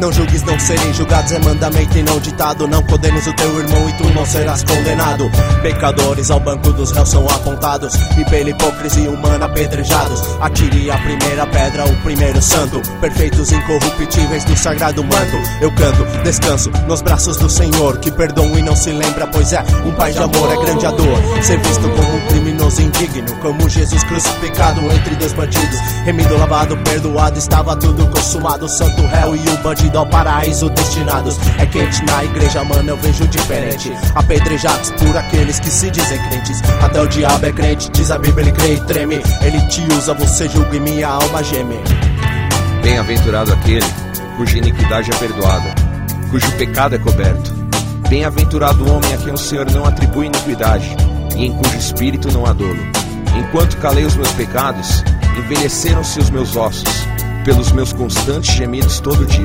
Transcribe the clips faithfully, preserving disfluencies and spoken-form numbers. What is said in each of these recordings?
Não julgues não serem julgados, é mandamento e não ditado. Não condenes o teu irmão e tu não serás condenado. Pecadores ao banco dos réus são apontados e pela hipocrisia humana apedrejados. Atire a primeira pedra, o primeiro santo, perfeitos incorruptíveis do sagrado manto. Eu canto, descanso nos braços do Senhor, que perdoa e não se lembra, pois é um pai de amor. É grande a dor ser visto como um criminoso indigno, como Jesus crucificado entre dois bandidos. Remido, lavado, perdoado, estava tudo consumado. Santo réu e o bandido ao paraíso destinados. É quente na igreja, mano, eu vejo diferente. Apedrejados por aqueles que se dizem crentes. Até o diabo é crente, diz a Bíblia, ele crê e treme. Ele te usa, você julga e minha alma geme. Bem-aventurado aquele cuja iniquidade é perdoada, cujo pecado é coberto. Bem-aventurado o homem a quem o Senhor não atribui iniquidade, e em cujo espírito não há dolo. Enquanto calei os meus pecados, envelheceram-se os meus ossos, pelos meus constantes gemidos todo dia.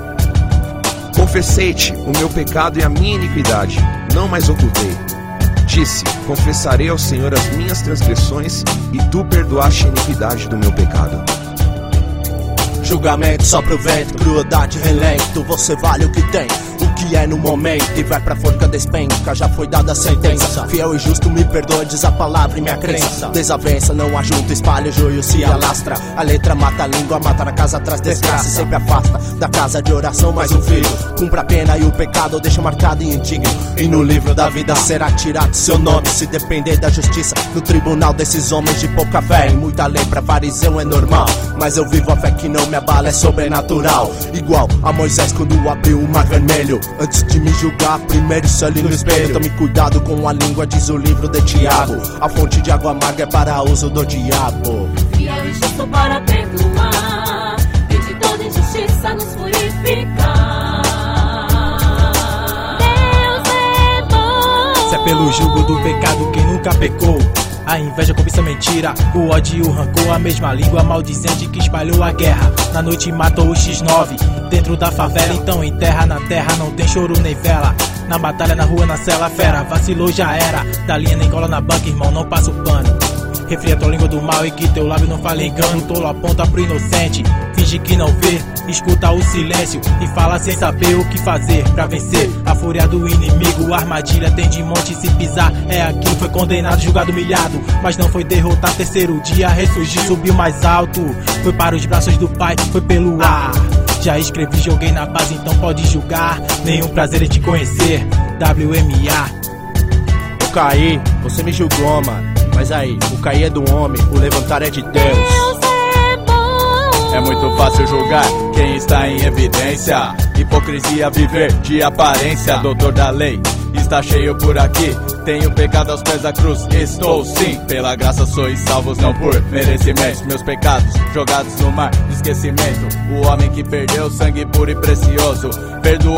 Confessei-te o meu pecado e a minha iniquidade, não mais ocultei. Disse, confessarei ao Senhor as minhas transgressões, e tu perdoaste a iniquidade do meu pecado. Julgamento só pro vento, crueldade relento. Você vale o que tem, o que é no momento, e vai pra forca despenca, já foi dada a sentença. Fiel e justo me perdoa, diz a palavra e minha crença. Desavença não ajunta, espalha o joio, se alastra. A letra mata a língua, mata na casa, traz desgraça. E sempre afasta da casa de oração mais um filho. Cumpra a pena e o pecado deixa marcado e indigno. E no livro da vida será tirado seu nome, se depender da justiça no tribunal desses homens de pouca fé. E muita lei pra fariseu é normal, mas eu vivo a fé que não me abala, é sobrenatural. Igual a Moisés quando abriu o mar vermelho. Antes de me julgar, primeiro se olhe no espelho. Tome cuidado com a língua, diz o livro de Tiago. A fonte de água amarga é para uso do diabo. Fiel e justo para perdoar, e de toda injustiça nos purificar. Deus é bom. Se é pelo jugo do pecado quem nunca pecou, a inveja, a cobiça, a mentira, o ódio e o rancor, a mesma língua maldizente que espalhou a guerra. Na noite matou o xis nove, dentro da favela, então em terra, na terra não tem choro nem vela. Na batalha, na rua, na cela, fera, vacilou já era. Da linha nem cola na banca, irmão, não passa o pano. Refria tua língua do mal e que teu lábio não fale engano. Tolo aponta pro inocente, finge que não vê, escuta o silêncio e fala sem saber o que fazer pra vencer a fúria do inimigo. A armadilha tem de monte, se pisar é aqui. Foi condenado, julgado, humilhado, mas não foi derrotado. Terceiro dia ressurgiu, subiu mais alto, foi para os braços do Pai, foi pelo ar. Já escrevi, joguei na base, então pode julgar. Nenhum prazer em te conhecer, W M A. Eu caí, você me julgou, mano, mas aí, o cair é do homem, o levantar é de Deus. Deus é bom. É muito fácil julgar quem está em evidência. Hipocrisia, viver de aparência. Doutor da lei, está cheio por aqui. Tenho pecado aos pés da cruz, estou sim. Pela graça sois salvos, não por merecimento. Meus pecados jogados no mar de esquecimento. O homem que perdeu sangue puro e precioso, perdoou.